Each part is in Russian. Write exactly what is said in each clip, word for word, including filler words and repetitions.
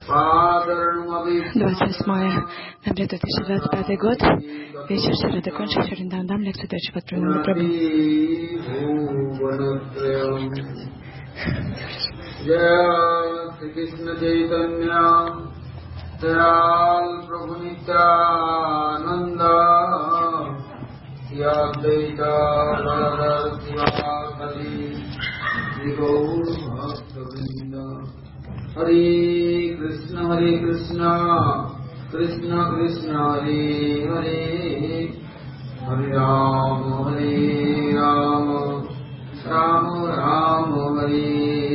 двадцать восьмое ноября две тысячи двадцать пятый год. Вечер Шри Кончик Шриндандам. Лекция дальше под прямым управлением. Jaya Shri Krishna Chaitanya Dayal Prabhu Nityananda Shri Advaita Gadadhar Sivasadi Shri Gaur Bhakta-vrinda. Hare Krishna Hare Krishna Krishna Krishna Hare Hare Hare Rama Hare Rama Rama Rama Hare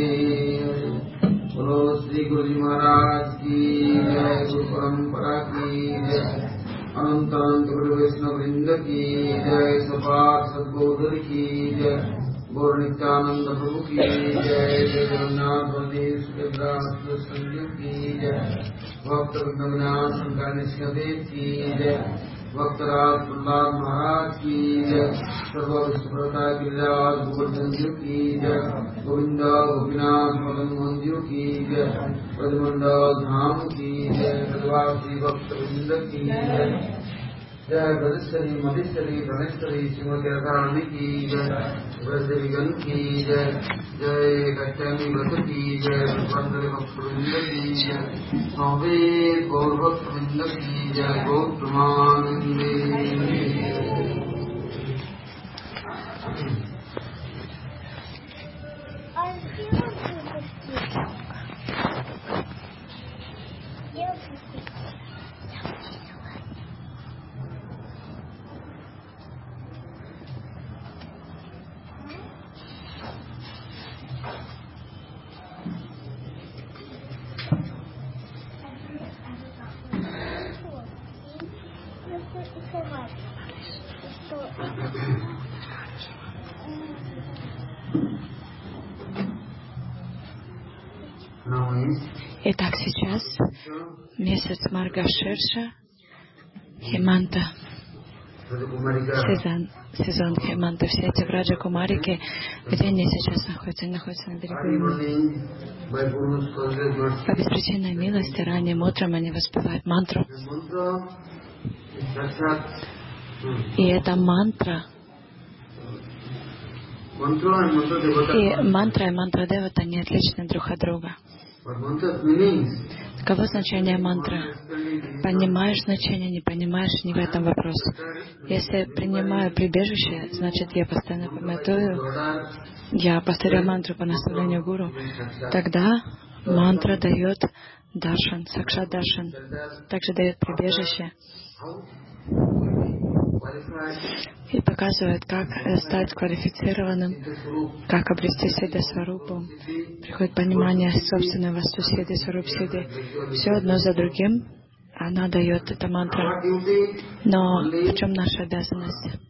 बोलो श्री गुरु जी महाराज की जय, गुरु परंपरा की जय, अनंत अनंत गुरु वैष्णव वृंद की जय, सपाट सद्गोधर की जय, गौर नित्यानंद प्रभु की जय, जय जगन्नाथ बलदेव सुभद्रा संजू की जय, भक्त वृंदावन शंकर निष्कदेव की जय, भक्तराज प्रहलाद महाराज की जय, सर्व विष्णुप्रता गिरिराज गोवर्धन जी की जय, गोविंद गोपीनाथ मदन मोहन जी की जय, ब्रजमंडल धाम की जय, ब्रजवासी भक्त वृंद की जय, जय ब्रजेश्वरी मधेश्वरी धनेश्वरी श्रीमती राधारानी की जय, ब्रजदेवीगण की जय, जय कत्यायनी व्रत की जय, ब्रजवंदरी भक्त वृंद की जय, स्वामी गौर भक्त वृंद की जय, गौतमानंदे। Итак, сейчас месяц Маргаширша, Хеманта, сезон, сезон Хеманта. Все эти Враджа Кумарики, где они сейчас находятся? Они находятся на берегу Ямуны. По беспричинной милости ранним утром они воспевают мантру. И эта мантра, и мантра и мантра девата не отличны друг от друга. Каково значение мантры? Понимаешь значение, не понимаешь, не в этом вопрос. Если принимаю прибежище, значит я постоянно памятую, я повторяю мантру по наставлению гуру, тогда мантра дает даршан, сакшат даршан, также дает прибежище и показывает, как стать квалифицированным, как обрести Сиддха Сварупу. Приходит понимание собственной васту Сиддхи, Сваруп Сиддхи. Все одно за другим она дает эта мантра. Но в чем наша обязанность?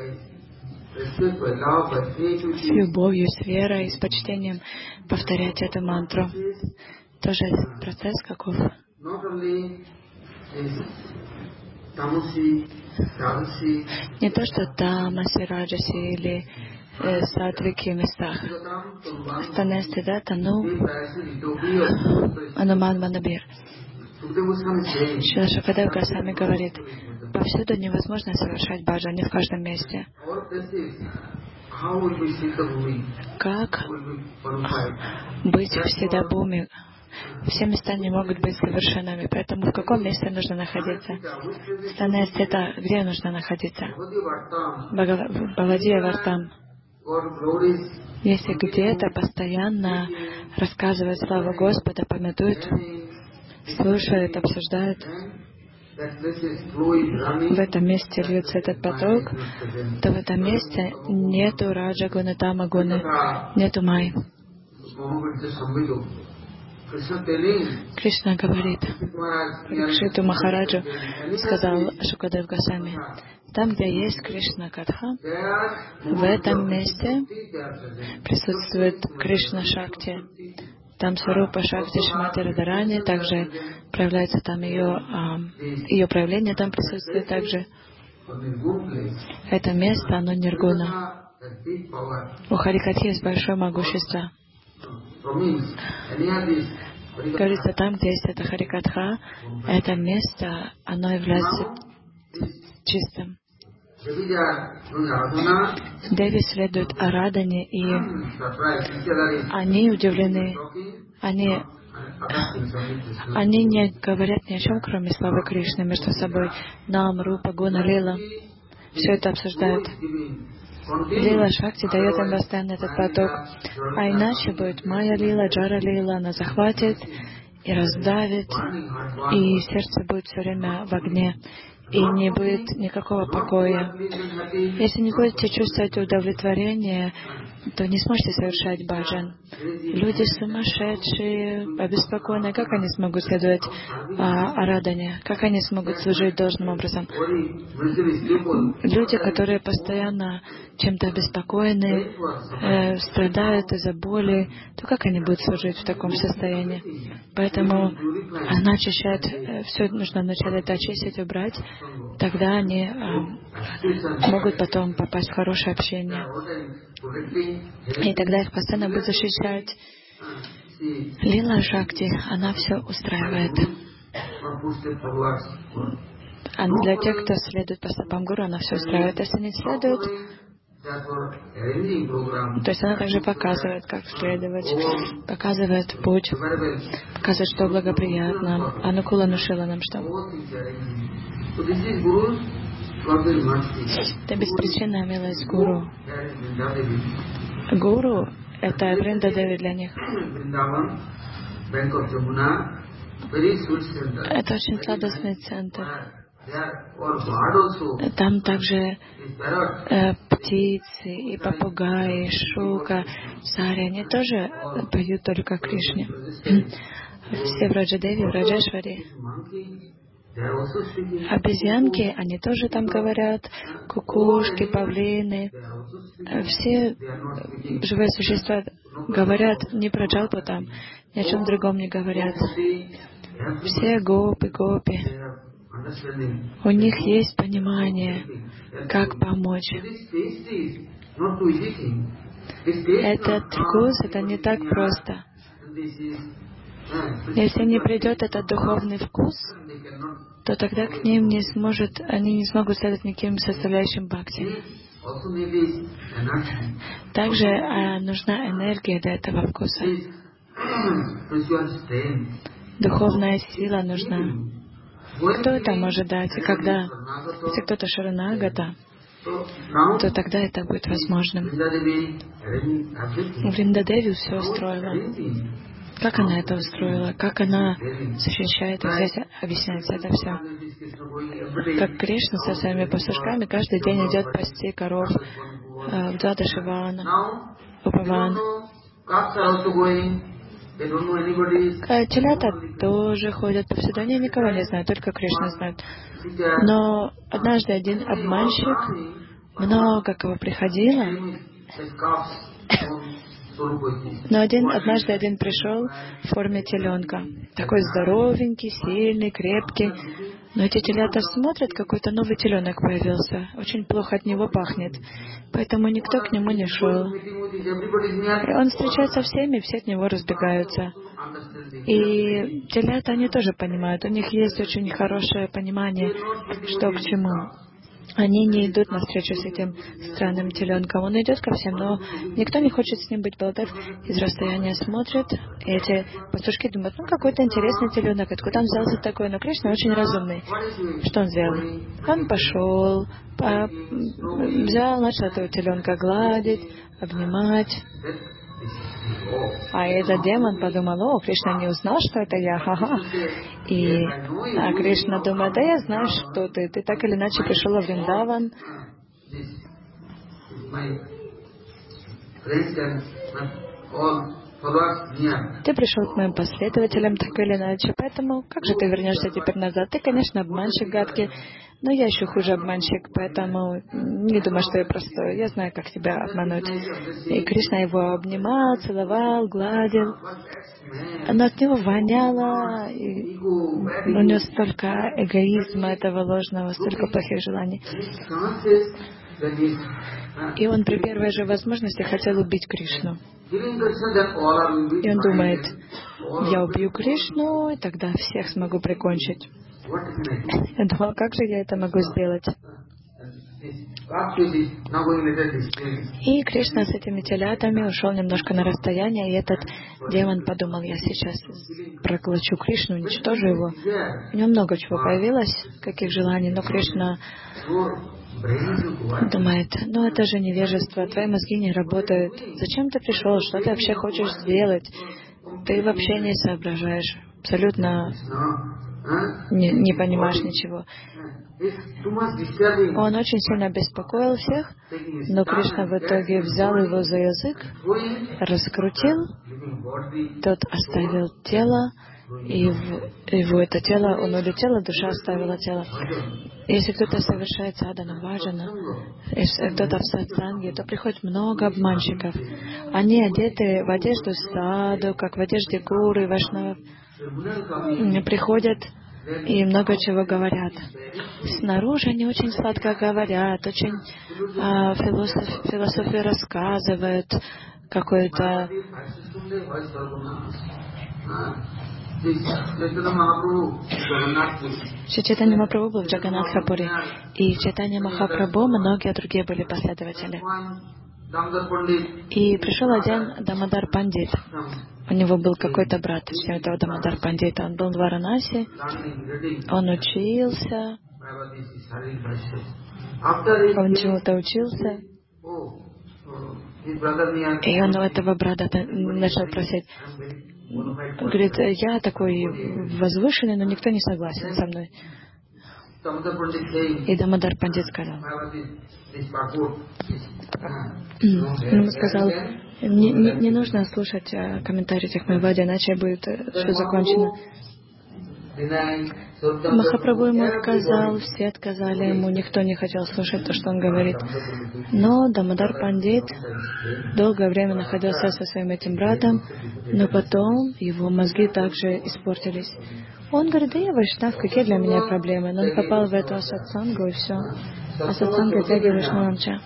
С любовью, с верой, с почтением повторять эту мантру. Тоже процесс каков? Не то, что тамаси, раджаси или э, сатвики местах. Остальные стыда тану ануман манабир. Шрила Шукадев Госвами говорит, повсюду невозможно совершать баджан, не в каждом месте. Как быть в Сиддхабхуми? Все места не могут быть совершенными, поэтому в каком месте нужно находиться? Остальные стета, где нужно находиться? Бхавадия Вартам. Если где-то постоянно рассказывают славу Господа, памятуют, слушают, обсуждают, в этом месте льется этот поток, то в этом месте нету раджа гуны, тама гуны, нету май. Кришна говорит, Парикшиту Махараджу сказал Шукадев Госвами, там, где есть Кришна Катха, в этом месте присутствует Кришна Шакти. Там Сварупа Шакти Шримати Радхарани, также проявляется там ее, ее проявление, там присутствует также. Это место, оно ниргуна. У Харикати есть большое могущество. говорится, там, где есть эта Харикатха, это место, оно является чистым. Деви следуют Арадане, и они удивлены. Они, они не говорят ни о чем, кроме славы Кришны, между собой. Нам, Рупа, Гуна, Лила. Все это обсуждают. Лила Шакти дает им постоянно этот поток. А иначе будет Майя Лила, Джара Лила, она захватит и раздавит, и сердце будет все время в огне, и не будет никакого покоя. Если не будете чувствовать удовлетворение, то не сможете совершать баджан. Люди сумасшедшие, обеспокоенные, как они смогут следовать а, Арадане? Как они смогут служить должным образом? Люди, которые постоянно чем-то обеспокоены, э, страдают из-за боли, то как они будут служить в таком состоянии? Поэтому она очищает, э, все нужно вначале это очистить, убрать, тогда они э, могут потом попасть в хорошее общение. И тогда их постоянно будут защищать. Лила Шакти, она все устраивает. А для тех, кто следует по стопам Гуру, она все устраивает. Если не следует, то есть она также показывает, как следовать, показывает путь, показывает, что благоприятно. Анукула Нушила нам что? Это беспричинная милость Гуру. Гуру — это Вринда Деви для них. Это очень сладостный центр. Там также э, птицы, и попугаи, и шука, цари, они тоже поют только Кришне. Все в Раджадеви, в Раджешвари. Обезьянки, они тоже там говорят, кукушки, павлины. Все живые существа говорят не про джалпу там, ни о чем другом не говорят. Все гопи, гопи. У них есть понимание, как помочь. Этот вкус, это не так просто. Если не придет этот духовный вкус, то тогда к ним не сможет, они не смогут следовать никаким составляющим бхакти. Также а, нужна энергия для этого вкуса. Духовная сила нужна. Кто это может дать? И когда? Если кто-то шаранагата, то тогда это будет возможным. Вриндадеви все устроила. Как она это устроила? Как она защищает? И здесь объясняется это все. Как Кришна со своими пастушками каждый день идет пасти коров э, в Двадашивана, Упаван. Телята тоже ходят повсюду, они никого не знают, только Кришна знает. Но однажды один обманщик, много кого приходило, но один, однажды один пришел в форме теленка, такой здоровенький, сильный, крепкий. Но эти телята смотрят, какой-то новый теленок появился, очень плохо от него пахнет, поэтому никто к нему не шел. И он встречается со всеми, все от него разбегаются. И телята, они тоже понимают, у них есть очень хорошее понимание, что к чему. Они не идут навстречу с этим странным теленком. Он идет ко всем, но никто не хочет с ним быть. Балдев из расстояния смотрит. И эти пастушки думают, ну какой-то интересный теленок, откуда он взялся такой. Но Кришна очень разумный. Что он сделал? Он пошел, по... взял, начал этого теленка гладить, обнимать. А этот демон подумал, о, Кришна не узнал, что это я, ха-ха. И а Кришна думает, да я знаю, что ты, ты так или иначе пришел в Вриндаван. Ты пришел к моим последователям так или иначе, поэтому как же ты вернешься теперь назад? Ты, конечно, обманщик гадкий, но я еще хуже обманщик, поэтому не думай, что я простой. Я знаю, как тебя обмануть. И Кришна его обнимал, целовал, гладил. Но от него воняло, и у него столько эгоизма этого ложного, столько плохих желаний. И он при первой же возможности хотел убить Кришну. И он думает, я убью Кришну, и тогда всех смогу прикончить. Я думал, как же я это могу сделать? И Кришна с этими телятами ушел немножко на расстояние, и этот демон подумал, я сейчас проглочу Кришну, уничтожу его. У него много чего появилось, каких желаний, но Кришна думает, ну это же невежество, твои мозги не работают. Зачем ты пришел? Что ты вообще хочешь сделать? Ты вообще не соображаешь, абсолютно не, не понимаешь ничего. Он очень сильно беспокоил всех, но Кришна в итоге взял его за язык, раскрутил, тот оставил тело, и в его это тело, он улетел, а душа оставила тело. Если кто-то совершает садхана баджана, если кто-то в сатсанге, то приходит много обманщиков. Они одеты в одежду саду, как в одежде гуру и вайшнавов. Приходят и много чего говорят. Снаружи они очень сладко говорят, очень а, философ, философию рассказывают, какой-то... Чайтанья Махапрабху был в Джаганнатхапуре, и в Чайтанья Махапрабху многие другие были последователи. И пришел один Дамодар Пандит. У него был какой-то брат, точнее, этого Дамодар Пандита. Он был в Варанаси, он учился, он чему-то учился. И он у этого брата начал просить. Говорит, я такой возвышенный, но никто не согласен со мной. И Дамодар Пандит сказал. Он ему сказал, не, не, не нужно слушать а, комментарии этих Майвади, иначе будет все закончено. Махапрабху ему отказал, все отказали ему, никто не хотел слушать то, что он говорит. Но Дамодар Пандит долгое время находился со своим этим братом, но потом его мозги также испортились. Он говорит, да я вайшнав, какие для меня проблемы? Но он попал в эту сатсангу и все. А сатсанга тяги вайшнавамча.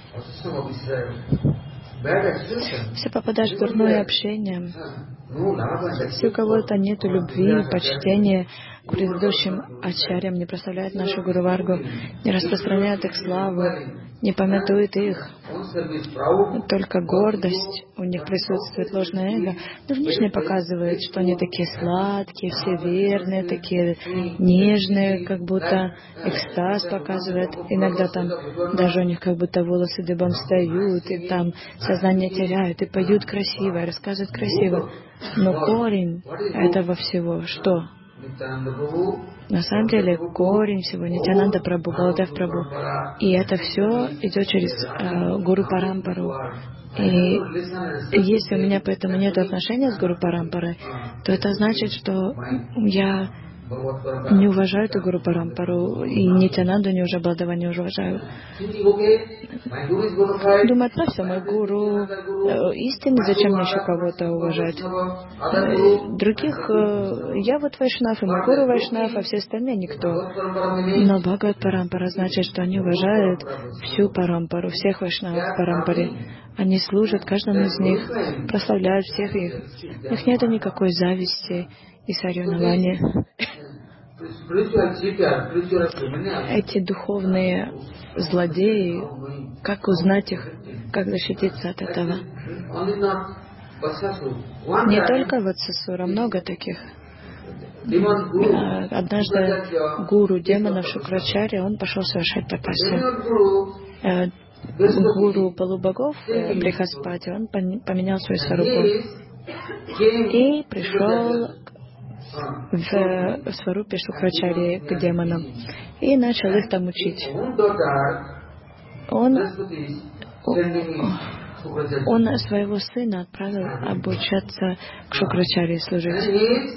Все попадаешь в дурное общение. Если у кого-то нет любви, почтения к предыдущим ачарьям, не прославляет нашу Гуру Варгу, не распространяет их славу, не памятует их, только гордость, у них присутствует ложное эго, но внешне показывает, что они такие сладкие, все верные, такие нежные, как будто экстаз показывает. Иногда там даже у них как будто волосы дыбом встают, и там сознание теряют, и поют красиво, и рассказывают красиво. Но корень этого всего что? На самом деле корень всего Нитьянанда Прабху, Баладев Прабху. И это все идет через э, Гуру Парампару. И если у меня поэтому нет отношения с Гуру Парампарой, то это значит, что я не уважаю эту Гуру Парампару, и Нитьянанду не уже Баладева не уважаю. Думает, ну все, мой гуру истинный, зачем мне еще кого-то уважать? Других, я вот вайшнав, и мой гуру вайшнав, а все остальные никто. Но Бхагават Парампара значит, что они уважают всю Парампару, всех вайшнавов в Парампаре. Они служат каждому из них, прославляют всех их. У них нет никакой зависти и соревнования. Эти духовные злодеи, как узнать их, как защититься от этого? Не только Ватсасура, много таких. Однажды гуру демонов Шукрачарья, он пошел совершать тапасию. Гуру полубогов Брихаспати, он поменял свою сварупу и пришел в сварупе Шукрачарьи к демонам и начал их там учить. Он, он своего сына отправил обучаться к Шукрачарьи служить.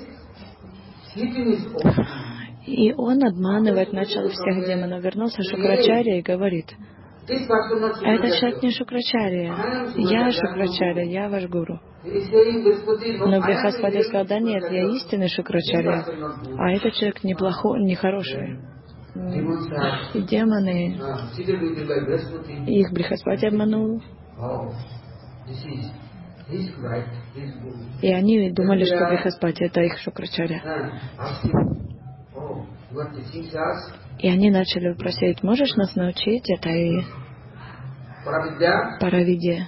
И он обманывать начал всех демонов. Вернулся Шукрачарья и говорит: это человек не Шукрачарья, я Шукрачарья, я ваш гуру. Но Брихаспати сказал: да нет, я истинный Шукрачарья, а этот человек неплохой, нехороший. И демоны, их Брихаспати обманул. И они думали, что Брихаспати — это их Шукрачарья. И они начали просить: можешь нас научить этой Паравидье?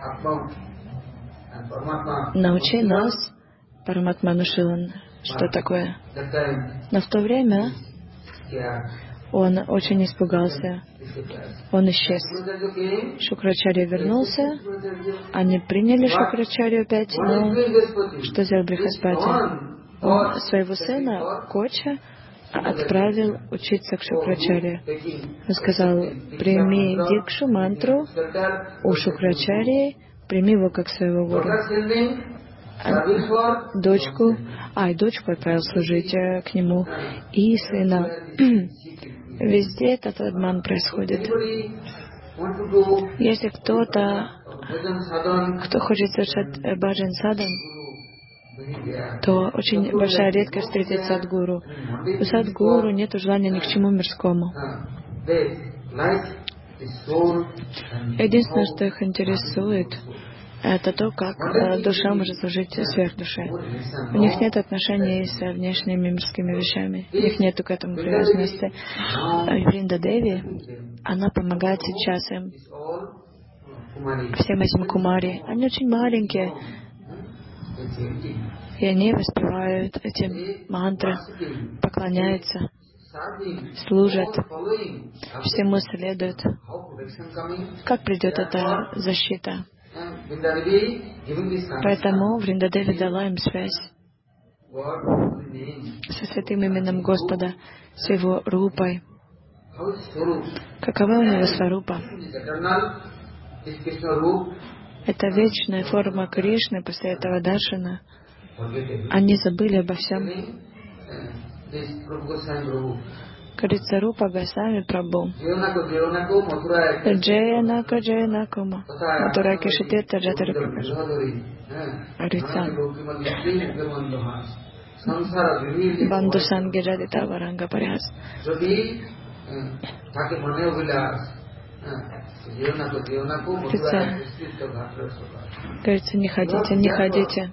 Научи нас. Параматма Нушилан, что такое. Но в то время он очень испугался. Он исчез. Шукрачарья вернулся. Они приняли Шукрачарью опять. Но что сделал Брихаспати? Он своего сына, Коча, отправил учиться к Шукрачарье. Он сказал: прими дикшу, мантру у Шукрачарьи, прими его как своего гуру. А дочку, а и дочку отправил служить э, к нему, и сына. Везде этот обман происходит. Если кто-то, кто хочет совершать баджан садан, то очень большая редкость встретить садгуру. У садгуру нет желания ни к чему мирскому. Единственное, что их интересует, это то, как э, душа может служить сверхдуше. У них нет отношений с внешними мирскими вещами. У них нету к этому привязанности. Вринда Деви, она помогает сейчас им, всем этим кумари. Они очень маленькие. И они воспевают эти мантры, поклоняются, служат, всему следуют. Как придет эта защита? Поэтому Вриндадеви дала им связь со святым именем Господа, с его рупой. Какова у него сварупа? Это вечная форма Кришны. После этого даршана они забыли обо всем. Говорится, Рупа Госвами Прабху. Джаянака Джаянакума. Матура Кишитета Джатари Пракаш. Говорится, Банду Санги Джадита Варанга Паряс. Говорится, говорится, не ходите, не ходите.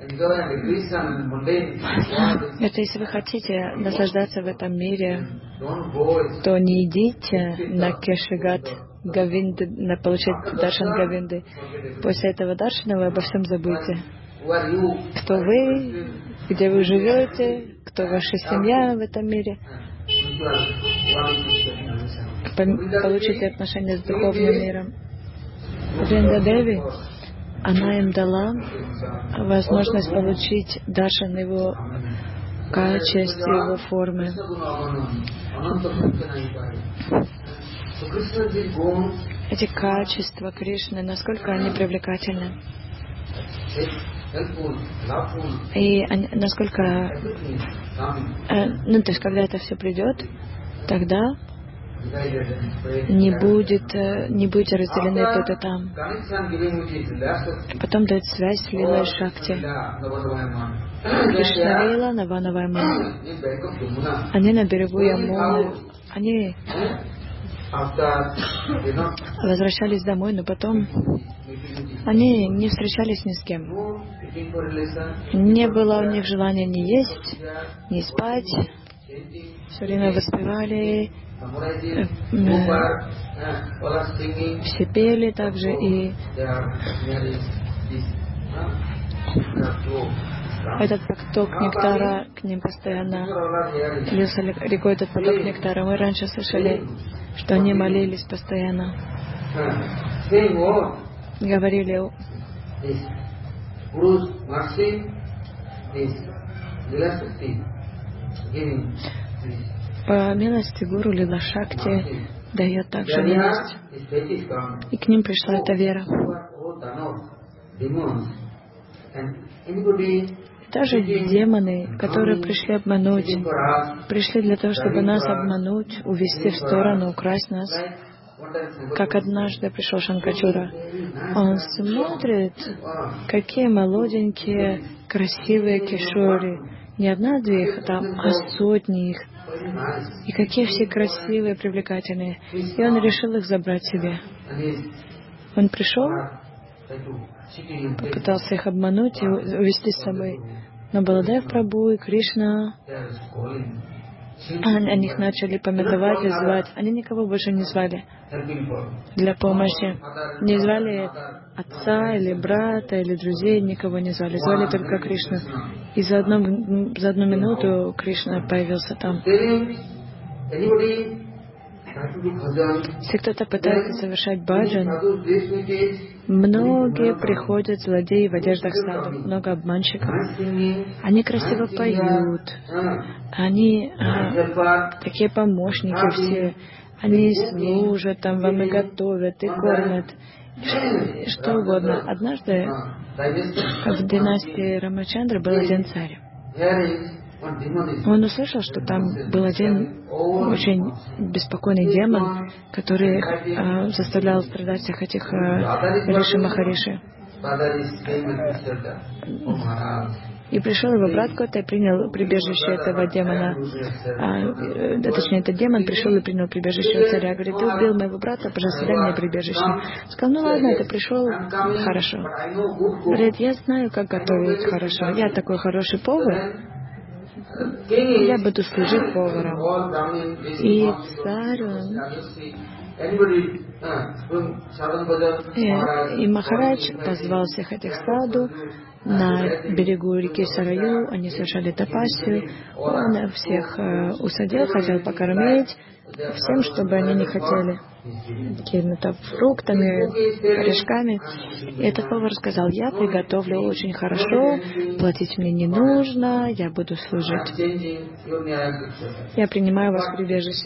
Это если вы хотите наслаждаться в этом мире, то не идите на Кешигат Гавинды, на получить даршан Гавинды. После этого даршана вы обо всем забудете. Кто вы, где вы живете, кто ваша семья в этом мире. Получите отношения с духовным миром. Вриндадеви, она им дала возможность получить даршан его качеств, его формы. Эти качества Кришны, насколько они привлекательны. И они, насколько... Э, ну, то есть, когда это все придет, тогда не будет, не будете разделены тут и там. Потом дает связь с Лилой Шакти. Кришна Лила, Наванавая Мана. Они на берегу Ямуны. Они возвращались домой, но потом они не встречались ни с кем. Не было у них желания ни есть, ни спать. Все время воспевали, все пели также, и этот поток нектара к ним постоянно лился рекой, этот поток нектара. Мы раньше слышали, что они молились постоянно, говорили: по милости Гуру Лила Шакти дает также милость. И к ним пришла эта вера. Даже демоны, которые пришли обмануть, пришли для того, чтобы нас обмануть, увести в сторону, украсть нас. Как однажды пришел Шанкачура. Он смотрит, какие молоденькие, красивые кишори. Не одна-две их там, а сотни их. И какие все красивые, привлекательные. И он решил их забрать себе. Он пришел, попытался их обмануть и увести с собой. Но Баладев Прабху и Кришна, о них начали памятовать и звать. Они никого больше не звали для помощи. Не звали отца или брата или друзей, никого не звали. Звали только Кришну. И за одну, за одну минуту Кришна появился там. Если кто-то пытается совершать баджан, многие приходят злодеи в одеждах саду, много обманщиков. Они красиво поют, они а, такие помощники все, они служат там, вам и готовят, и кормят, и что угодно. Однажды в династии Рамачандры был один царь. Он услышал, что там был один очень беспокойный демон, который э, заставлял страдать всех этих э, Риши Махариши. И пришел его брат какой-то и принял прибежище этого демона. А, э, точнее, этот демон пришел и принял прибежище у царя. Говорит, ты убил моего брата, пожалуйста, дай мне прибежище. Сказал, ну ладно, ты пришел, хорошо. Говорит, я знаю, как готовить хорошо. Я такой хороший повар. Я буду служить поваром. И царь, он... и, и Махарадж позвал всех этих саду на берегу реки Сараю, они совершали тапасию, он всех э, усадил, хотел покормить всем, чтобы они не хотели, какими-то фруктами, корешками. И этот повар сказал, я приготовлю очень хорошо, платить мне не нужно, я буду служить. Я принимаю вас в прибежище.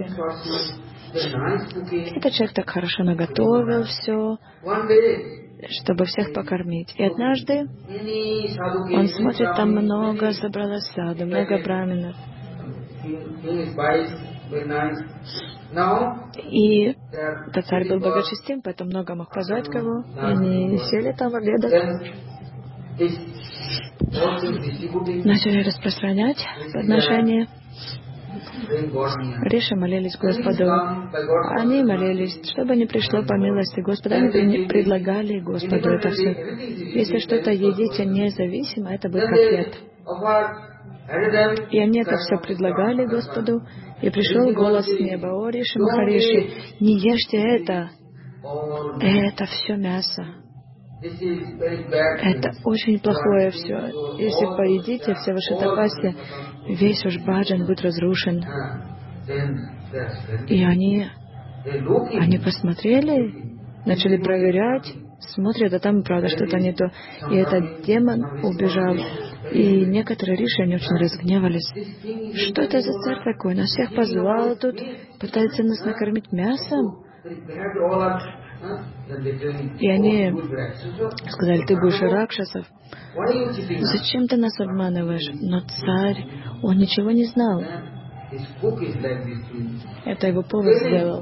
Этот человек так хорошо наготовил все, чтобы всех покормить. И однажды он смотрит, там много собралось саду, много браминов. И этот царь был благочестив, поэтому много мог позвать кого. И они сели там обедать. Начали распространять подношения. Риши молились Господу. Они молились, чтобы не пришло по милости Господа. Они предлагали Господу это все. Если что-то едите независимо, это будет котлет. И они это все предлагали Господу. И пришел голос с неба: о, Риши Махариши, не ешьте это. Это все мясо. Это очень плохое все. Если поедите все ваши тапаси, весь ваш баджан будет разрушен. И они, они посмотрели, начали проверять, смотрят, а там правда что-то не то. И этот демон убежал. И некоторые риши, они очень разгневались. Что это за царь такой? Нас всех позвал тут, пытается нас накормить мясом. И они сказали, ты будешь ракшасов. Зачем ты нас обманываешь? Но царь, он ничего не знал. Это его повар сделал.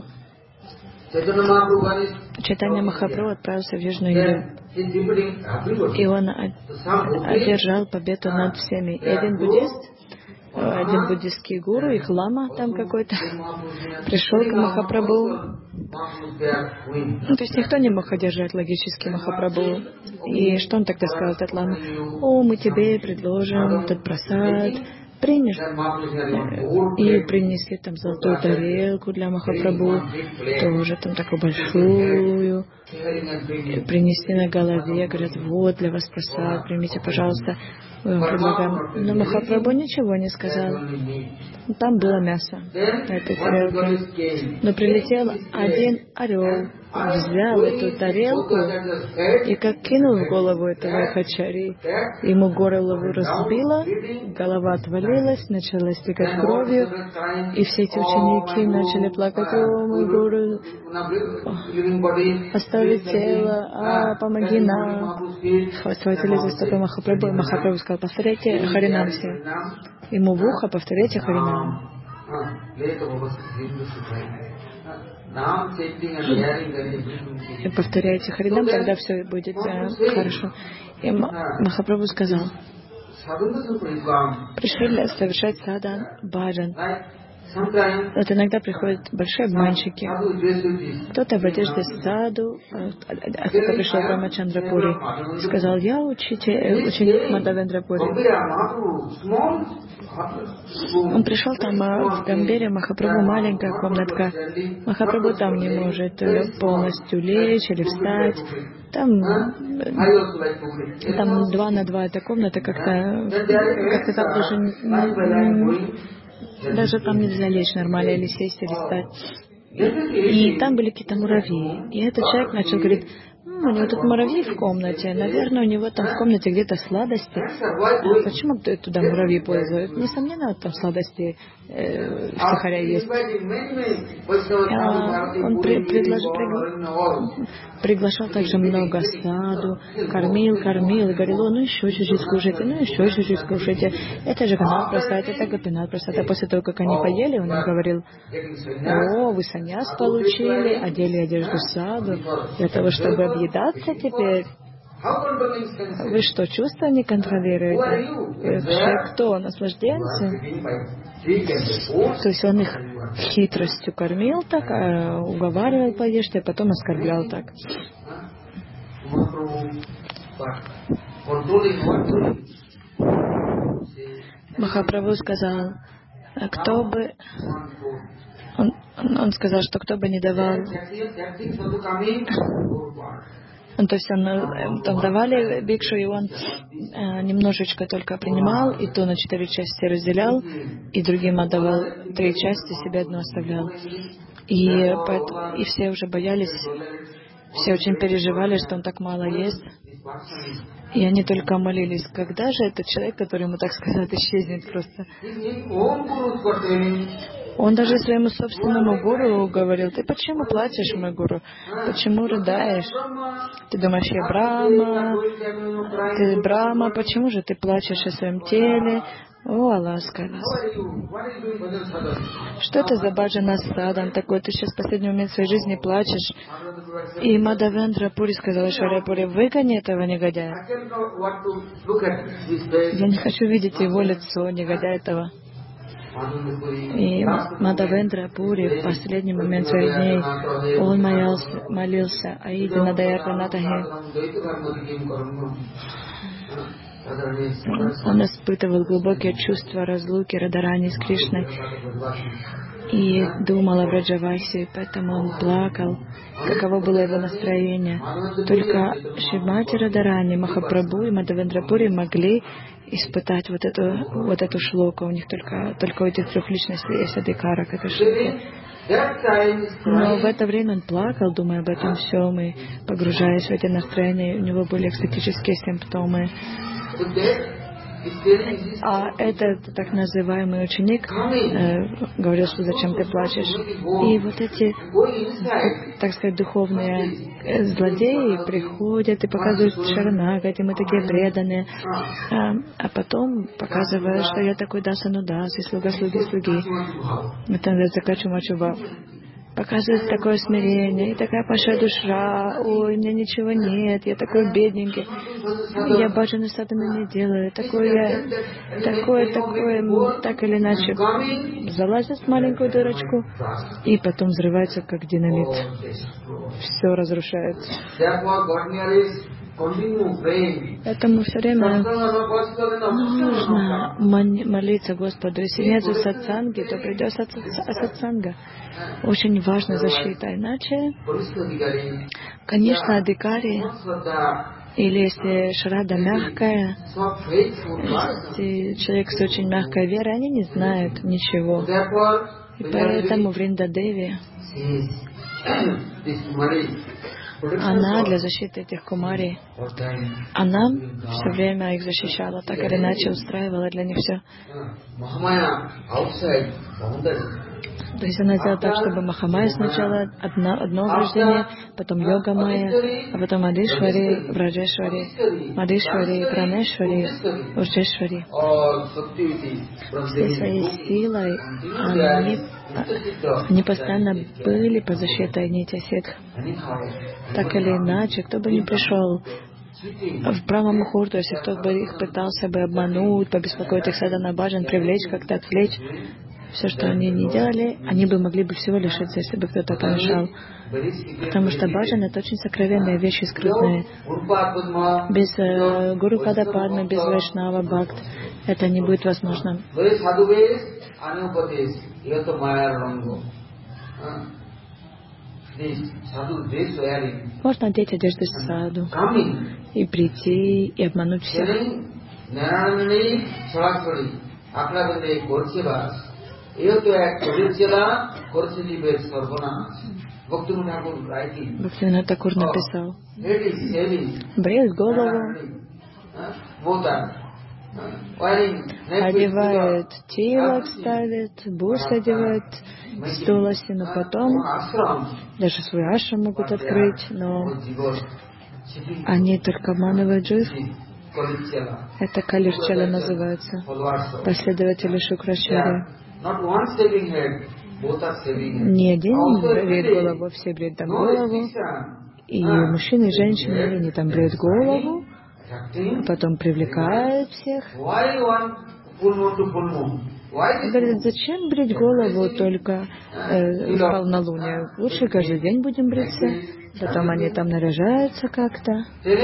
Чайтанья Махапрабху отправился в Южную Индию. И он одержал победу над всеми. И один буддист, один буддистский гуру, их лама там какой-то, пришел к Махапрабху. Ну, то есть никто не мог одержать логически Махапрабху. И что он тогда сказал, этот лама? О, мы тебе предложим этот прасад. Примешь? И принесли там золотую тарелку для Махапрабху, тоже там такую большую. Принесли на голове, говорят, вот для вас прасад, примите, пожалуйста. Мы вам предлагаем. Но Махапрабху ничего не сказал. Там было мясо на этой тарелке. Но прилетел один орел, взял эту тарелку и как кинул в голову этого хачари. Ему голову разбило, голова отвалилась, начала истекать кровью, и все эти ученики начали плакать: о, мой гуру, остави тело, а, помоги нам. Схватили за стопы Махапрабху. Махапрабху сказал: повторяйте Харинам все. Ему в ухо повторяйте Харинам. И повторяйте Харинам, тогда все будет э, хорошо. И Махапрабху сказал: пришли для совершать садан баджан. Вот иногда приходят большие обманщики. Кто-то в одежде саду, а кто-то пришел в Рамачандрапури и сказал: я учитель, ученик Мадавендрапури. Он пришел там в Гамбире, Махапрабху, маленькая комнатка. Махапрабху там не может полностью лечь или встать. Там, там два на два эта комната, как-то как-то там даже, даже там нельзя лечь нормально или сесть, или встать. И там были какие-то муравьи. И этот человек начал говорить: у него тут муравьи в комнате, наверное, у него там в комнате где-то сладости. А почему туда муравьи ползают? Несомненно, там сладости э, сухаря есть. А он при, предложил, пригла... приглашал также много саду, кормил, кормил, и говорил: ну еще чуть-чуть скушайте, ну еще чуть-чуть скушайте. Это же Ганат Прасад, это Гопинат Прасад. А после того, как они поели, он им говорил: о, вы саньяс получили, одели одежду саду, для того, чтобы объедаться теперь. Вы что, чувства не контролируете? Вы вообще кто? Наслажденцы? То есть он их хитростью кормил так, уговаривал поесть, а потом оскорблял так. Махапрабху сказал, кто бы... Он, он сказал, что кто бы не давал... Ну, то есть он, там давали бикшу, и он э, немножечко только принимал, и то на четыре части разделял, и другим отдавал три части, себе одну оставлял. И, поэтому, и все уже боялись, все очень переживали, что он так мало ест. И они только молились, когда же этот человек, который ему так сказать, исчезнет просто. Он даже своему собственному гуру говорил: ты почему плачешь, мой гуру? Почему рыдаешь? Ты думаешь, я Брахма? Ты Брахма, почему же ты плачешь о своем теле? О, Аллах, сказал. Что это за баджана садан такой? Ты сейчас в последний момент своей жизни плачешь. И Мадавендра Пури сказал Ишварья Пури: выгони этого негодяя. Я не хочу видеть его лицо, негодяя этого. И Мадавендра Пури в последний момент своих дней он молился, молился Аиди Надаярданатахе. Он испытывал глубокие чувства разлуки Радарани с Кришной и думал о Браджавасе, поэтому он плакал, каково было его настроение. Только Шримати Радарани, Махапрабху и Мадавендрапури могли испытать вот эту, вот эту шлоку. У них только, только у этих трех личностей есть адикара, как и Шрити. Но в это время он плакал, думая об этом всем и погружаясь в эти настроения. У него были экстатические симптомы. А этот так называемый ученик э, говорил, что зачем ты плачешь. И вот эти, так сказать, духовные злодеи приходят и показывают шаранагати, мы такие преданные, а, а потом показывают, что я такой дасанудас, и слуга слуги слуги. Это называется качумачува. Показывает такое смирение, и такая паша душа, ой, у меня ничего нет, я такой бедненький, я баджану садхану не делаю, такое я, такое, такое, так или иначе, залазит в маленькую дырочку, и потом взрывается, как динамит. Все разрушается. Поэтому все время нужно молиться Господу. Если нет сатсанги, то придется сатсанга. Очень важна защита. Иначе, конечно, адикари, или если шрада мягкая, если человек с очень мягкой верой, они не знают ничего. И поэтому Вринда Деви, она для защиты этих кумари, она все время их защищала, так или иначе устраивала для них все. То есть она делала так, чтобы Махамая сначала одно, одно врождение, потом Йога Майя, а потом Мадишвари, Враджешвари, Мадишвари, Пранешвари, Урджешвари. Всей своей силой они, они постоянно были под защитой нити ситх. Так или иначе, кто бы ни пришел в Брахма-мухурту, если кто бы их пытался бы обмануть, побеспокоить их садхана баджан, привлечь, как-то отвлечь, все, что они не делали, они бы могли бы всего лишиться, если бы кто-то помешал. Потому что баджан — это очень сокровенные вещи, скрытные. Без э, Гуру Пада Падмы, без Вайшнава Бхакт это не будет возможно. Можно одеть одежду саду и прийти и обмануть всех. Бхактивинода Такур написал: бреют голову, одевают тилок, ставят, буш одевают, стуласи, но потом даже свой ашрам могут открыть, но они только обманывают джив. Это калирчала называется, последователи Шукрачарьи. Не один бреет голову, все бреют там голову, и мужчины, и женщины, они там бреют голову, потом привлекают всех. Говорят, зачем брить голову только э, в полнолуние? Лучше каждый день будем бриться. Потом они там наряжаются как-то.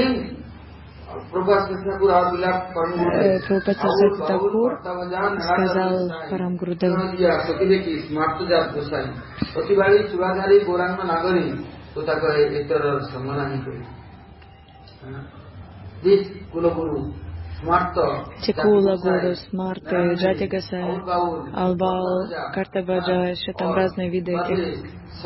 Прабхупад Такур сказал Парам Гурудеву: Тикула Гуру, Смарты, Джати Гасай, Албал, Картабаджа, еще там разные виды этих.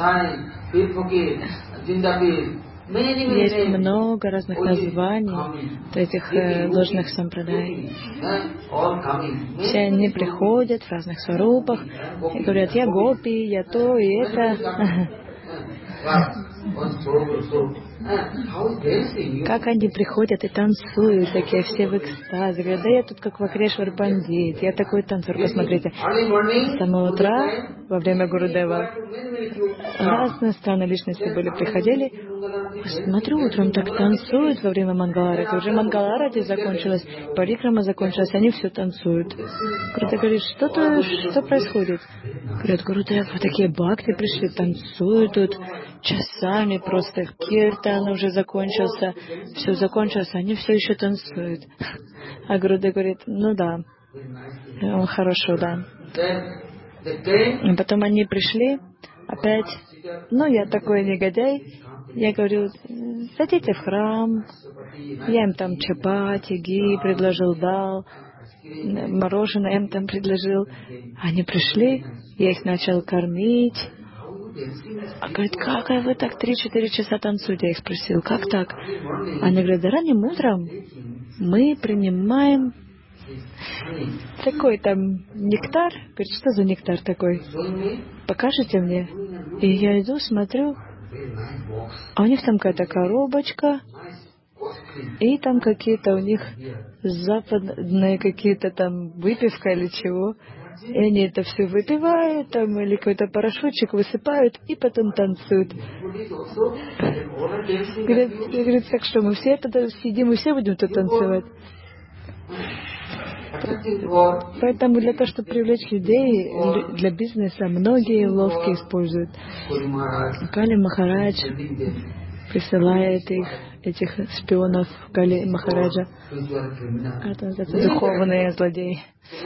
Есть много разных названий этих э, ложных сампрадай. Все они приходят в разных сварупах и говорят: я гопи, я то и это. Как они приходят и танцуют, такие все в экстазе. Говорят: да я тут как Вакрешвар Пандит, я такой танцор, посмотрите. С самого утра, во время Гурудева, разные странные личности были, приходили. Смотрю, утром так танцуют во время Мангаларати. Уже Мангаларати закончилась, Парикрама закончилась, они все танцуют. Гурудев говорит: что-то, что происходит? Говорят: Гурудев, вот такие бхакти пришли, танцуют тут часами, просто их киртан уже закончился, все закончилось, они все еще танцуют. А Гурудев говорит: ну да, хорошо, да. И потом они пришли опять. Ну, я такой негодяй. Я говорю: зайдите в храм. Я им там чапати, ги предложил, дал. Мороженое я им там предложил. Они пришли, я их начал кормить. А говорит: как вы так три-четыре часа танцуете? Я их спросил: как так? Они говорят: да ранним утром мы принимаем такой там нектар. Говорит: что за нектар такой? Покажите мне. И я иду, смотрю, а у них там какая-то коробочка, и там какие-то у них западные какие-то там выпивка или чего. И они это все выпивают, там, или какой-то порошочек высыпают, и потом танцуют. Говорят, говорят, так что мы все это сидим, и все будем тут танцевать. Поэтому для того, чтобы привлечь людей для бизнеса, многие ловки используют. Кали Махарадж присылает их, этих шпионов Кали Махараджа. Это называется духовные злодеи.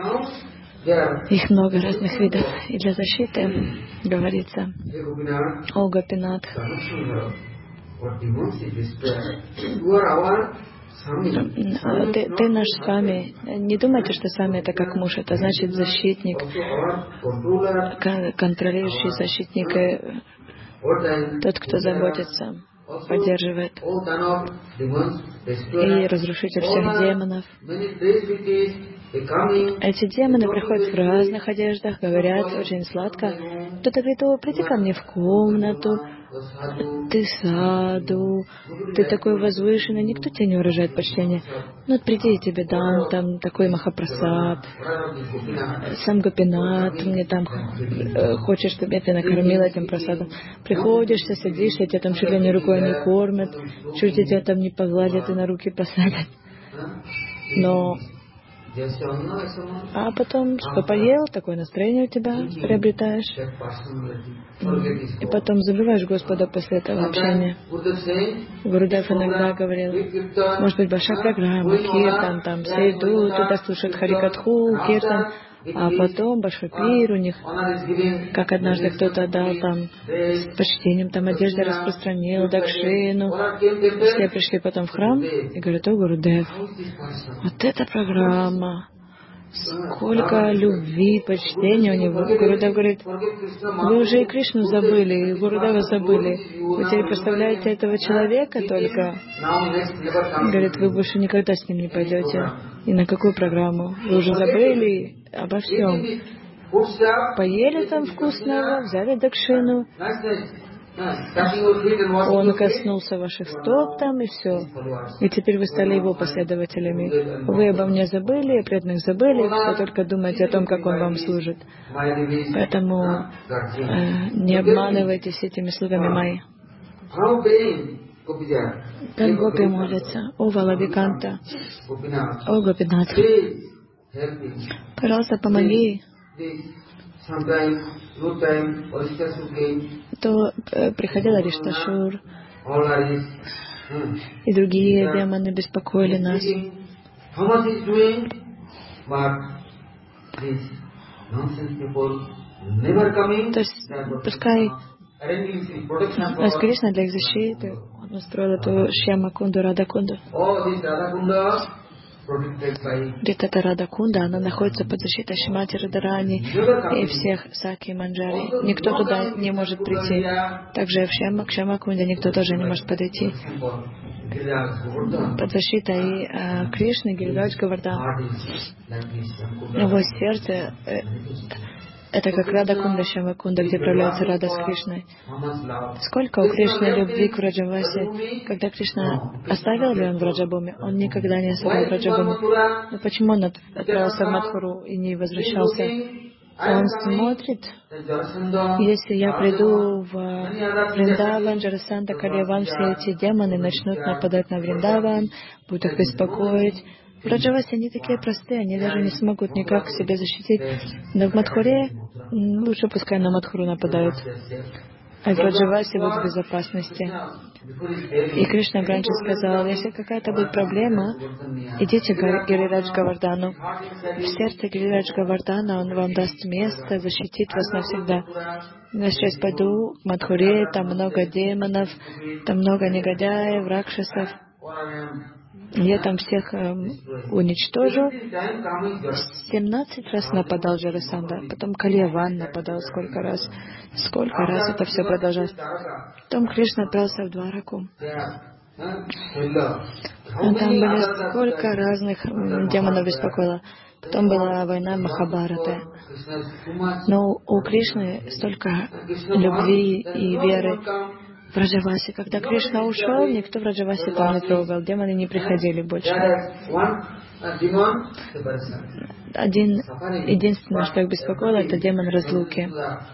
Их много разных видов. И для защиты говорится: о Гопинат, ты, ты наш Свами. Не думайте, что Свами это как муж. Это значит защитник, контролирующий защитник, тот, кто заботится, поддерживает, и разрушитель всех демонов. Эти демоны приходят в разных одеждах, говорят очень сладко. Кто-то говорит: о, приди ко мне в комнату, ты саду, ты такой возвышенный, никто тебя не выражает почтения. Ну вот приди, я тебе дам там такой Махапрасад, сам Гопинат, мне там э, хочешь, чтобы я тебя накормила этим прасадом. Приходишь, садишься, тебя там чуть ли не рукой не кормят, чуть ли тебя там не погладят и на руки посадят. Но А потом, что поел, такое настроение у тебя приобретаешь. И потом забываешь Господа после этого общения. Гурудев иногда говорил, может быть, большая программа, киртан, там все идут, туда слушают харикатху, киртан, а потом большой пир у них, как однажды кто-то дал там с почтением, там одежды распространил, дакшину. Все пришли потом в храм и говорят: о, Гурудев, вот эта программа, сколько любви, почтения у него. Гурудев говорит: вы уже и Кришну забыли, и Гурудева забыли. Вы теперь представляете этого человека только. Говорит: вы больше никогда с ним не пойдете. И на какую программу? Вы уже забыли обо всем. Поели там вкусного, взяли дакшину. Он коснулся ваших стоп там, и все. И теперь вы стали его последователями. Вы обо мне забыли, преданных забыли, все только думаете о том, как он вам служит. Поэтому э, не обманывайтесь этими слугами Майи. Как гопи молятся: о Валавиканта, о Гопинат, пожалуйста, помоги. То э, приходил Аришташур, и другие демоны беспокоили нас. То есть, пускай с Кришной для их защиты он устроил эту Шьяма-кунду, Рада-кунду. Где-то эта Рада-кунда, она находится под защитой Шримати Радарани и всех Саки и Манджари. Никто туда не может прийти. Также в Шьяма, к Шьяма-кунде никто тоже не может подойти. Под защитой э, Кришны, Гирирадж Говардхан. Его сердце э, это как Рада-кунда, Шьяма-кунда, где проявляется Рада с Кришной. Сколько у Кришны любви к Враджавасе. Когда Кришна оставил ли он Враджабхуми? Он никогда не оставил Враджабхуми. Но почему он отправился в Мадхуру и не возвращался? Он смотрит, если я приду в Вриндаван, Джарасанда, Каляван, все эти демоны начнут нападать на Вриндаван, будут их беспокоить. В Враджавасе они такие простые, они даже не смогут никак себя защитить. Но в Мадхуре лучше пускай на Мадхуру нападают. А в Враджавасе вот в безопасности. И Кришна Гранджи сказал: если какая-то будет проблема, идите к Гирирадж Говардхану. В сердце Гирирадж Говардхана он вам даст место, защитит вас навсегда. Я сейчас пойду к Мадхуре, там много демонов, там много негодяев, ракшасов. Я там всех э, уничтожу. семнадцать раз нападал Джарасанда, потом Кальяван нападал сколько раз. Сколько раз это все продолжалось. Потом Кришна отправился в Двараку. А там были сколько разных демонов беспокоило. Потом была война Махабхараты. Но у Кришны столько любви и веры. В Враджавасе, когда Кришна ушел, никто в Враджавасе там не трогал, демоны не приходили больше. Один, единственное, что их беспокоило, это демон разлуки.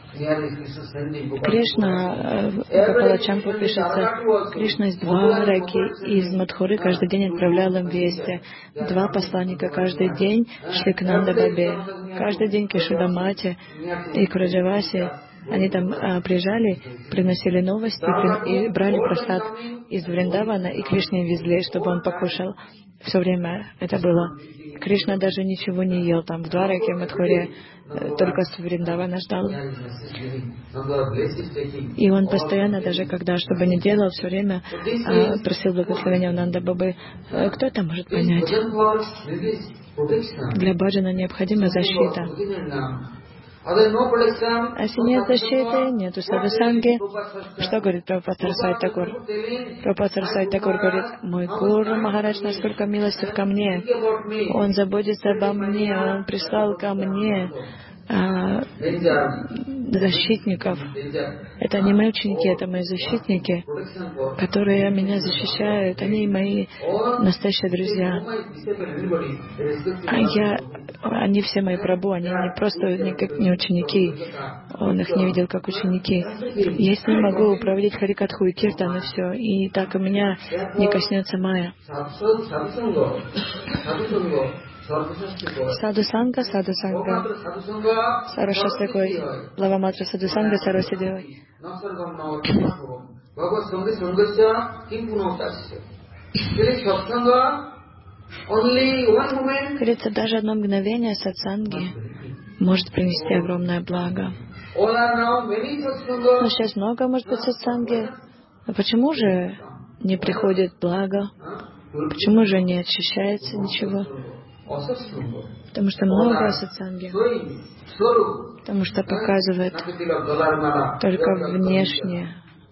Кришна, как Алачампу пишется, Кришна из Двараки, из Мадхуры каждый день отправлял им вести. Два посланника каждый день шли к Нанда-Бабе. Каждый день к Ишудамате и к Враджавасе. Они там а, приезжали, приносили новости и брали просад из Вриндавана, и Кришне везли, чтобы он покушал. Все время это было. Кришна даже ничего не ел там в Двараке, в Мадхуре, только с Вриндавана ждал. И он постоянно, даже когда, что бы ни делал, все время а, просил благословения у Нанда-Бабы. Кто это может понять? Для баджана необходима защита. А если нет защиты, нету садхусанги, что говорит Прабхупад Сарасвати Такур? Прабхупад Сарасвати Такур говорит: мой Гуру Махарадж насколько милостив ко мне, он заботится обо мне, он прислал ко мне а, защитников. Это не мои ученики, это мои защитники, которые меня защищают. Они мои настоящие друзья. А я, они все мои прабху, они не просто никак не ученики. Он их не видел как ученики. Я с ним могу проводить харикатху и киртан, и все. И так у меня не коснется майя. Саду Санга, Саду Санга, Сарвашастракой, Лаваматра Саду Санга, Сарвасидевой. Говорится, даже одно мгновение сатсанги может принести огромное благо. Но сейчас много, может быть, сатсанги. Но почему же не приходит благо? Почему же не очищается ничего? Потому что много сатсанги. Потому что показывает только внешнее.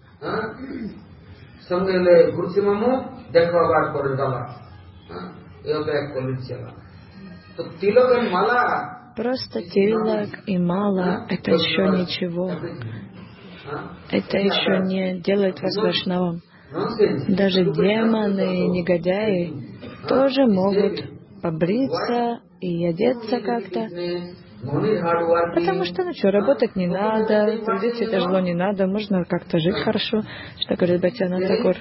Просто тилак и мала — это еще ничего. Это еще не делает вас вайшнавом. Даже демоны и негодяи тоже могут побриться и одеться как-то. Потому что, ну что, работать не надо, трудиться тяжело не надо, можно как-то жить хорошо, что говорит Бхактивинода Тхакур.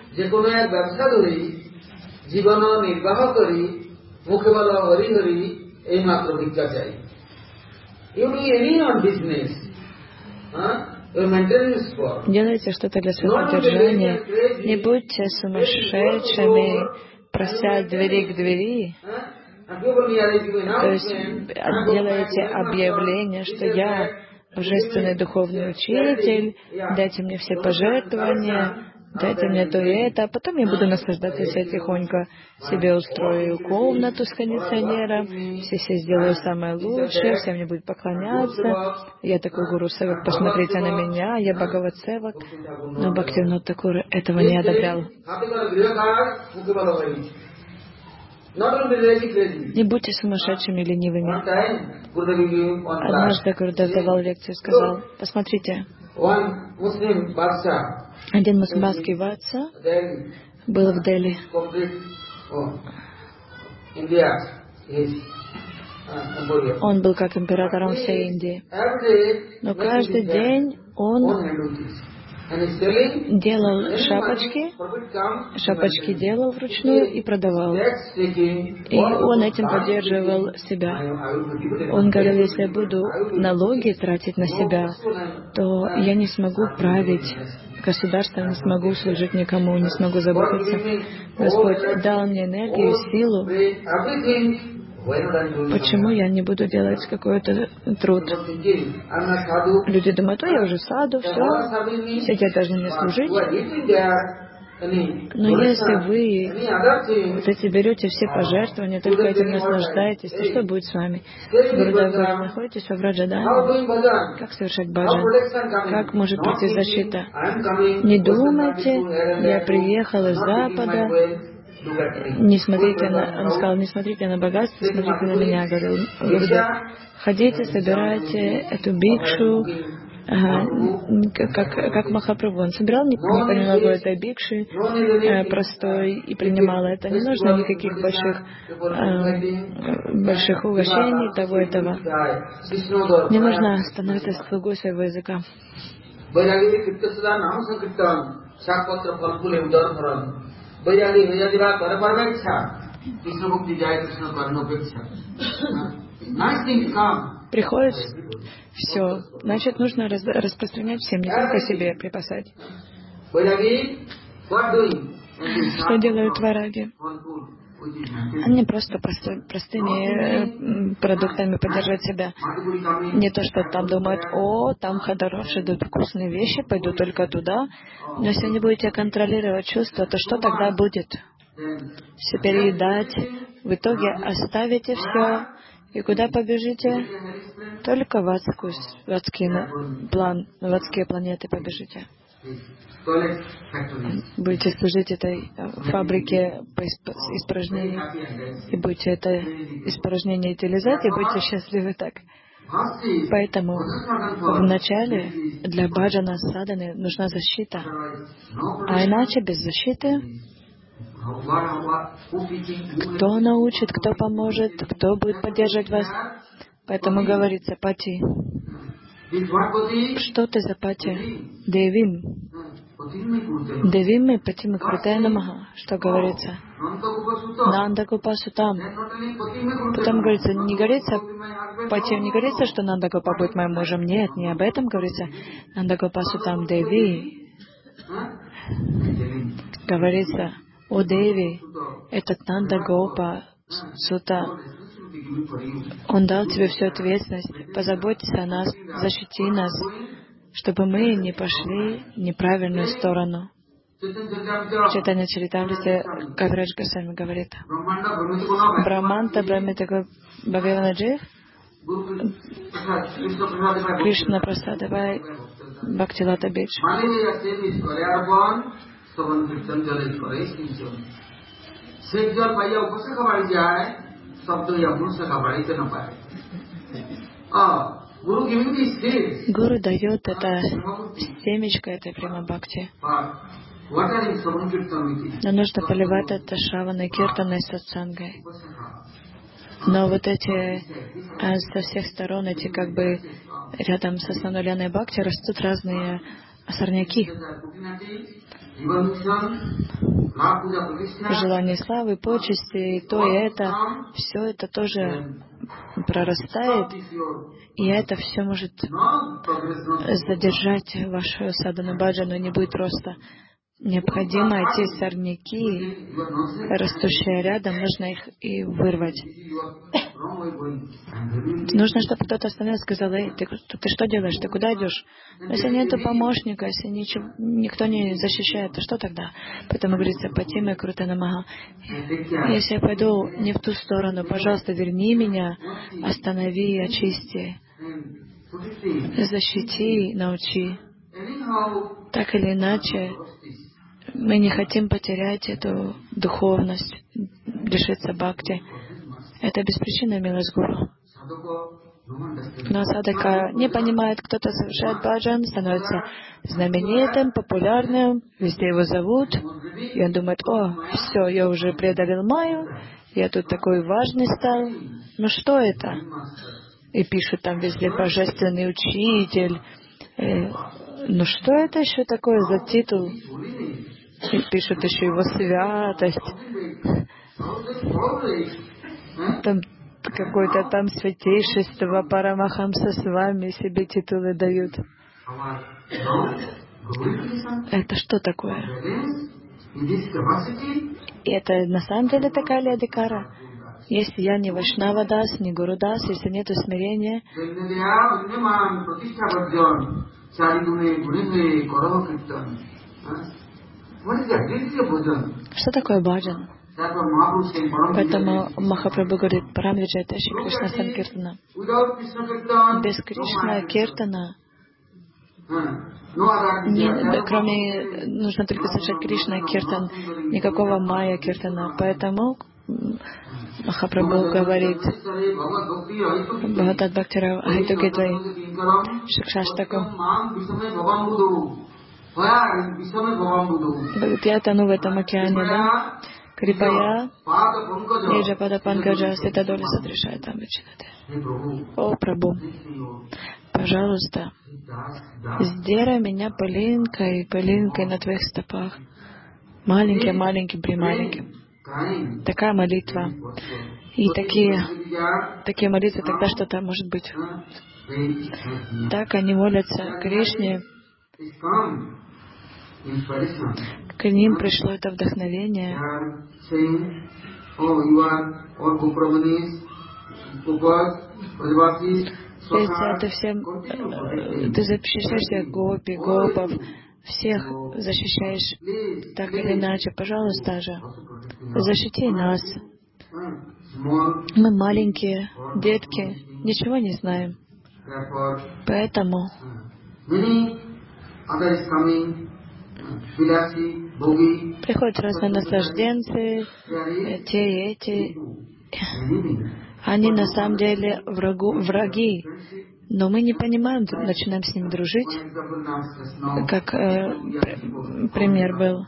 Делайте что-то для своего поддержания. Не будьте сумасшедшими, прося двери к двери. То есть делаете объявление, что я божественный духовный учитель, дайте мне все пожертвования, дайте мне то и это, а потом я буду наслаждаться себе тихонько. Себе устрою комнату с кондиционером, все все сделаю самое лучшее, все мне будут поклоняться. Я такой гуру севак, посмотрите на меня, я Бхагават севак. Но Бхактивинода Тхакур этого не одобрял. Не будьте сумасшедшими, ленивыми. Однажды Гурудев давал лекцию и сказал: посмотрите, один мусульманский ватса был в Дели. Он был как императором всей Индии. Но каждый день он делал шапочки, шапочки делал вручную и продавал. И он этим поддерживал себя. Он говорил, если я буду налоги тратить на себя, то я не смогу править государством, не смогу служить никому, не смогу заботиться. Господь дал мне энергию, силу. Почему я не буду делать какой-то труд? Люди думают: о, я уже саду, все, все те должны мне служить. Но если вы вот эти берете все пожертвования, только этим наслаждаетесь, то что будет с вами? Гурудев говорит: находитесь во Враджадане. Как совершать баджан? Как может прийти защита? Не думайте, я приехал из Запада. Не смотрите на, он сказал, не смотрите на богатство, смотрите на меня, говорил Гурудев. Ходите, собирайте эту бикшу, ага, как, как Махапрабху. Он собирал непонемногу этой бикши э, простой и принимал это. Не нужно никаких больших, э, больших угощений, того и того. Не нужно становиться слугой своего языка. Вайраги, Вайрадива, Парапарвекша, Кришна Бхакти Джая, Кришна Парнопекша. Приходит все. Значит, нужно раз, распространять всем, не только себе припасать. Что делают вайраги? Они просто простой, простыми продуктами поддерживают себя. Не то, что там думают: о, там хорошие, дают вкусные вещи, пойду только туда. Но если не будете контролировать чувства, то что тогда будет? Все переедать, в итоге оставите все, и куда побежите? Только в адскую, в адский план, в адские планеты побежите. Будете служить этой фабрике по испражнений, и будете это испражнение утилизать, и будете счастливы так. Поэтому вначале для баджана садханы нужна защита, а иначе без защиты кто научит, кто поможет, кто будет поддерживать вас. Поэтому говорится: пати. Что ты за пати? Девим. Девимми Патиме Крутая Намаха. Что говорится? Нанда Гопа Сутам. Потом говорится, не говорится, Патим, не говорится, что Нанда Гопа будет моим мужем. Нет, не об этом говорится. Нанда Гопа Сутам Деви. Говорится, о Деви, этот Нанда Гопа Сута, он дал тебе всю ответственность, позаботься о нас, защити нас, чтобы мы не пошли в неправильную сторону. Чайтанья Чаритамрите Кавирадж Госвами говорит, Браманта Брамитаго Бхагаванаджи, Кришна Прасадавай Бхактилата Бидж. Гуру дает это семечко этой према-бхакти. Но нужно поливать это шраваной киртаной сатсангой. Но вот эти а со всех сторон, эти как бы рядом с основной ляной бхакти растут разные сорняки. Желание славы, почести, и то, и это, все это тоже прорастает, и это все может задержать вашу садану баджану, не будет роста. Необходимо эти сорняки, растущие рядом, нужно их и вырвать. Нужно, чтобы кто-то остановился и сказал, эй, ты, ты что делаешь, ты куда идешь? Если нет помощника, если ничего, никто не защищает, то что тогда? Поэтому говорится, Патиме Крута Намаха. Если я пойду не в ту сторону, пожалуйста, верни меня, останови, очисти, защити, научи. Так или иначе, мы не хотим потерять эту духовность, лишиться бхакти. Это беспричинная милость Гуру. Но садака не понимает, кто-то совершает баджан, становится знаменитым, популярным, везде его зовут, и он думает, о, все, я уже преодолел Майю, я тут такой важный стал. Ну что это? И пишут там везде божественный учитель. И, ну что это еще такое за титул? И пишут еще его святость. Там какое-то там святейшество, Парамахамса с вами себе титулы дают. Это что такое? И это на самом деле такая ли адикара? Если я не Вайшнава дас, не Гуру дас, если нет смирения, что такое баджан? Поэтому Махапрабху говорит, Парамвиджайта Шри Кришна Санкиртана. Без Кришна Киртана, не, да, кроме, нужно только совершать Кришна Киртан, никакого Майя Киртана. Поэтому Махапрабху говорит, Бхагават Бхактира Ахайтугидвай Шикшаштаку. Говорит, я тону в этом океане, да? Крипая, Ниджа Пада Панкаджа, Ситадоли Садришая там Вичинате. О, Прабху, пожалуйста, сделай меня пылинкой, пылинкой на твоих стопах. Маленьким, маленьким, прималеньким. Такая молитва. И такие, такие молитвы, тогда что-то может быть. Так они молятся Кришне. К ним пришло это вдохновение. Если это всем, ты защищаешь всех гопи, гопов, всех защищаешь так или иначе, пожалуйста же, защити нас. Мы маленькие, детки, ничего не знаем. Поэтому приходят разные наслажденцы, те и эти. Они на самом деле врагу, враги, но мы не понимаем, начинаем с ними дружить, как э, пример был.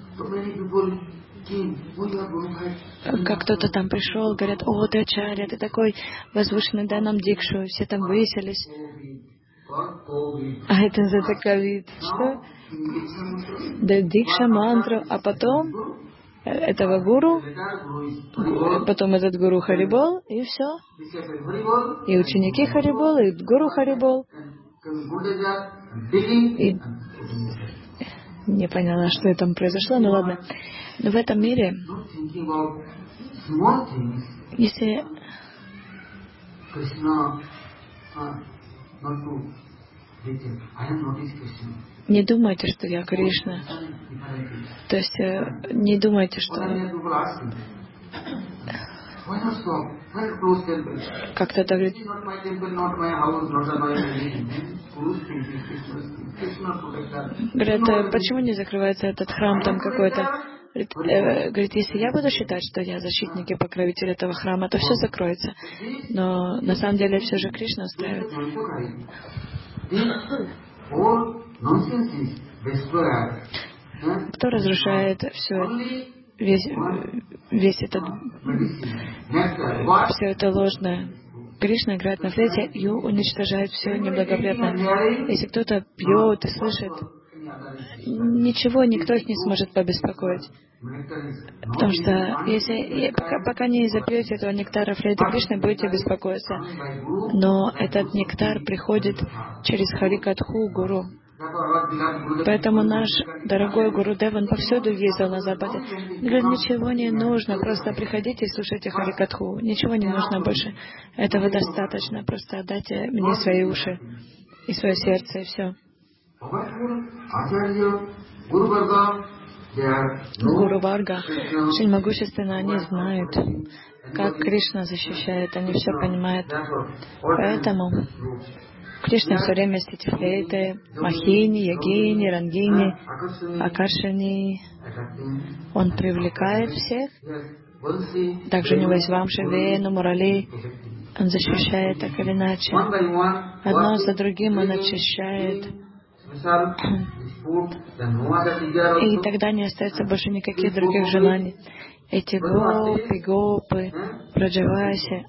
Как кто-то там пришел, говорят, о, ты ачарья, ты такой возвышенный, дай нам дикшу, все там выселись. А это называется ковид. Что? Дает дикша мантру, а потом этого гуру, потом этот гуру Харибол, и все. И ученики Харибол, и гуру Харибол. И не поняла, что там произошло, ну ладно. Но в этом мире, если не думайте, что я Кришна. То есть не думайте, что как кто-то говорит, говорят, почему не закрывается этот храм там какой-то? Говорит, э, говорит, если я буду считать, что я защитник и покровитель этого храма, то все закроется. Но на самом деле все же Кришна устраивает. Кто разрушает все, весь, весь этот, все это ложное? Кришна играет на флейте и уничтожает все неблагоприятное. Если кто-то пьет и слышит, ничего, никто их не сможет побеспокоить. Потому что если пока, пока не запьете этого нектара флейты Кришны, будете беспокоиться. Но этот нектар приходит через Харикатху Гуру. Поэтому наш дорогой Гурудев, он повсюду ездил на Западе. Он говорит, ничего не нужно, просто приходите и слушайте Харикатху. Ничего не нужно больше. Этого достаточно. Просто отдайте мне свои уши и свое сердце, и все. Гуру Варга очень могущественно, они знают, как Кришна защищает, они все понимают. Поэтому Кришна все время есть эти флейты, Махини, Ягини, Рангини, Акаршани. Он привлекает всех. Также у него есть Вамши, Вену, Мурали. Он защищает так или иначе. Одно за другим он очищает. И тогда не остается больше никаких других желаний. Эти гопи, гопы, Браджаваси.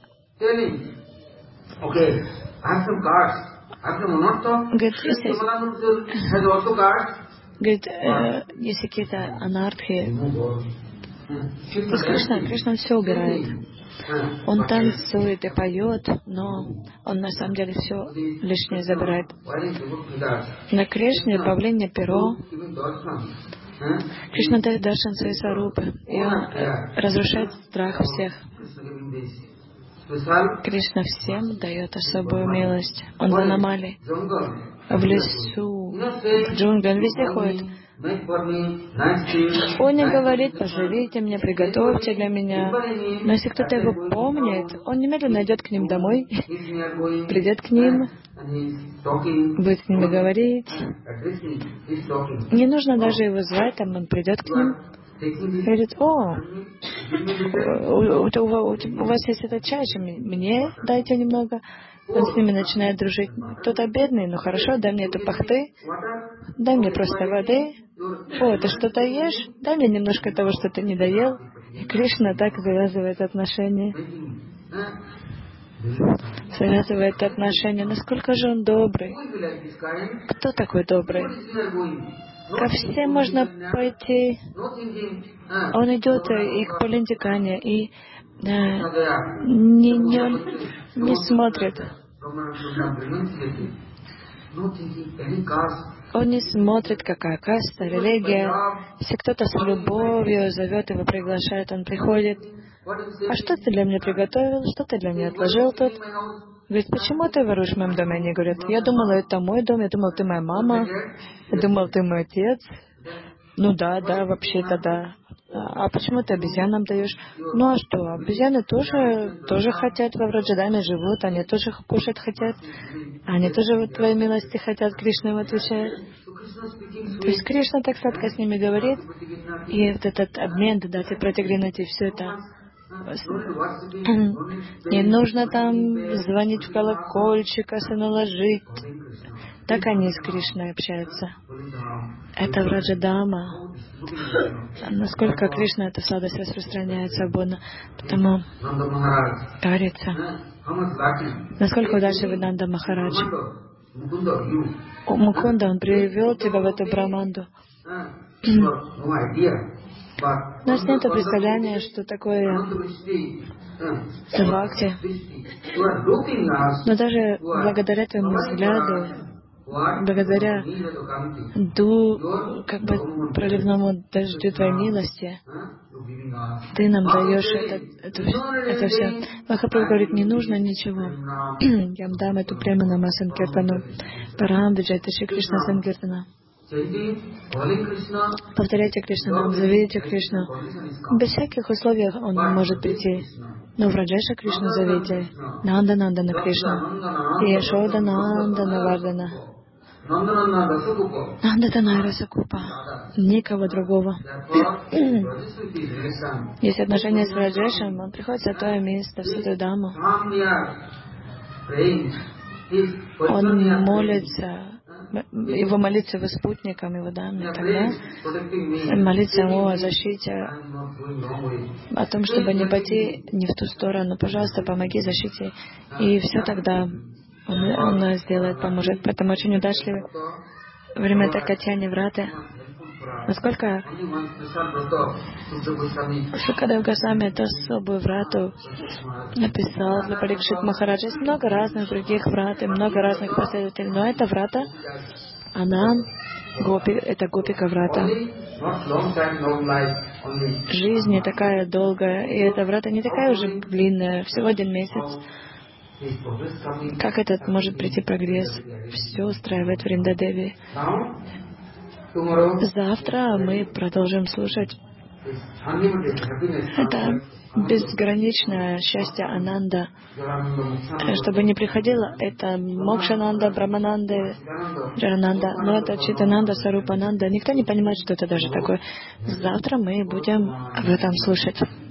Говорит, если, говорит, э, если какие-то анархи, то Кришна, Кришна все убирает. Он танцует и поет, но он на самом деле все лишнее забирает. На Кришне павлинье перо. Кришна дает даршан своей сварупы, и он разрушает страх всех. Кришна всем дает особую милость. Он в аномалии, в лесу, в джунглях, он везде ходит. Он не говорит, позовите меня, приготовьте для меня. Но если кто-то его помнит, он немедленно идет к ним домой, придет к ним, будет с ними говорить. Не нужно даже его звать, там он придет к ним. Говорит, о, у, у, у, у вас есть этот чай, мне дайте немного. Он с ними начинает дружить. Кто-то бедный, ну хорошо, дай мне эту пахты, дай мне просто воды. О, ты что-то ешь? Дай мне немножко того, что ты не доел. И Кришна так завязывает отношения. Завязывает отношения. Насколько же он добрый? Кто такой добрый? Ко всем можно пойти. Он идет и к Палентикане, и э, не, не, не смотрит. Он не смотрит, какая каста, религия. Если кто-то с любовью зовет его, приглашает, он приходит. А что ты для меня приготовил? Что ты для меня отложил тут? Говорит, почему ты воруешь в моем доме? Они говорят, я думала, это мой дом, я думал, ты моя мама, я думал, ты мой отец. Ну да, да, вообще-то да. А почему ты обезьянам даешь? Ну а что, обезьяны тоже, тоже хотят во Враджадаме живут, они тоже кушать хотят. Они тоже вот твоей милости хотят, Кришна им отвечает. То есть Кришна так сладко с ними говорит, и вот этот обмен, да, ты протягнуть, и все это. Не нужно там звонить в колокольчик, асы наложить. Так они с Кришной общаются. Это Враджадама. Насколько Кришна эта сладость распространяет свободно. Потому говорится, насколько удачливый Нанда Махарадж. Мукунда, он привел тебя в эту Браманду. У нас нет представления, что такое бхакти. Но даже благодаря твоему взгляду, благодаря ду, как бы проливному дождю твоей милости, ты нам даешь это, это, это все. Махапрабху говорит, не нужно ничего. Я вам дам эту преману Санкиртану, Парам Виджайта Шри Кришна Санкиртана. Повторяйте Кришну, нам зовите Кришну. Без всяких условий он может прийти. Но в Раджеша Кришну зовите. Нанда Нандана Кришну. И Яшода Нандана Вардана. Нанда Танайра Сакупа. Никого другого. Есть отношения с Раджешем, он приходит в святое место, в святую даму. Он молится. Его молиться его спутникам, его даме, тогда молиться о защите, о том, чтобы не пойти не в ту сторону. Пожалуйста, помоги защите. И все тогда он, он сделает, поможет. Поэтому очень удачливый. Время Катьяни Враты. Насколько Шукадев Госвами эту особую врату написал для Парикшит Махараджа. Есть много разных других врат и много разных последователей, но эта врата, она гопи, это гопика врата. Жизнь не такая долгая, и эта врата не такая уже длинная, всего один месяц. Как этот может прийти прогресс? Все устраивает Вриндадеви. Завтра мы продолжим слушать. Это безграничное счастье Ананда. Чтобы не приходило, это Мокшананда, Брамананда, Джарананда, но это Читананда, Сарупананда. Никто не понимает, что это даже такое. Завтра мы будем об этом слушать.